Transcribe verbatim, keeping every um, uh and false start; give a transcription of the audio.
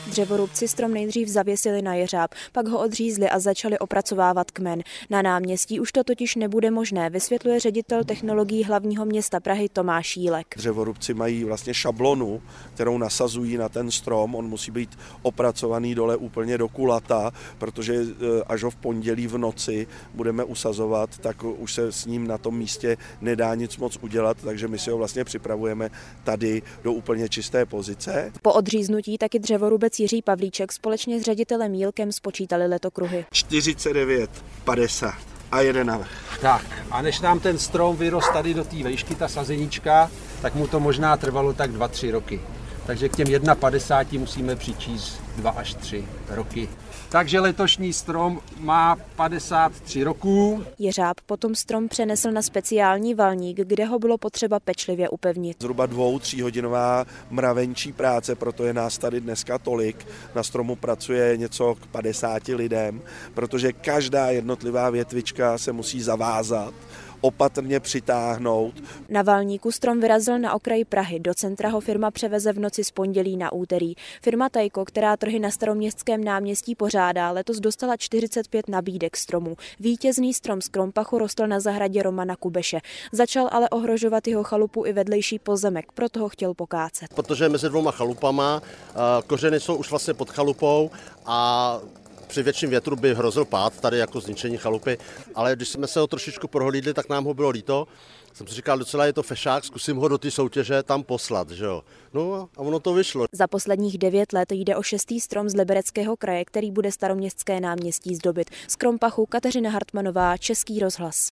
Dřevorubci strom nejdřív zavěsili na jeřáb, pak ho odřízli a začali opracovávat kmen. Na náměstí už to totiž nebude možné, vysvětluje ředitel technologií hlavního města Prahy Tomáš Jílek. Dřevorubci mají vlastně šablonu, kterou nasazují na ten strom. On musí být opracovaný dole úplně do kulata, protože až ho v pondělí v noci budeme usazovat, tak už se s ním na tom místě nedá nic moc udělat, takže my si ho vlastně připravujeme tady do úplně čisté pozice. Po odříznutí taky dřevorubec Jiří Pavlíček společně s ředitelem Jílkem spočítali letokruhy. čtyřicet devět, padesát a jeden navrch. Tak a než nám ten strom vyrost tady do té vejšky, ta sazenička, tak mu to možná trvalo tak dva, tři roky. Takže k těm padesáti jedna musíme přičíst dva až tři roky. Takže letošní strom má padesát tři roků. Jeřáb potom strom přenesl na speciální valník, kde ho bylo potřeba pečlivě upevnit. Zhruba dvou, tříhodinová mravenčí práce, proto je nás tady dneska tolik. Na stromu pracuje něco k padesáti lidem, protože každá jednotlivá větvička se musí zavázat, opatrně přitáhnout. Na valníku strom vyrazil na okraji Prahy. Do centra ho firma převeze v noci z pondělí na úterý. Firma Tajko, která trhy na Staroměstském náměstí pořádá, letos dostala čtyřicet pět nabídek stromů. Vítězný strom z Krompachu rostl na zahradě Romana Kubeše. Začal ale ohrožovat jeho chalupu i vedlejší pozemek, proto ho chtěl pokácet. Protože mezi dvěma chalupama, kořeny jsou už vlastně pod chalupou a při větším větru by hrozil pád, tady jako zničení chalupy, ale když jsme se ho trošičku prohlídli, tak nám ho bylo líto. Jsem si říkal, docela je to fešák, zkusím ho do té soutěže tam poslat, že jo. No a ono to vyšlo. Za posledních devět let jde o šestý strom z Libereckého kraje, který bude Staroměstské náměstí zdobit. Z Krompachu Kateřina Hartmanová, Český rozhlas.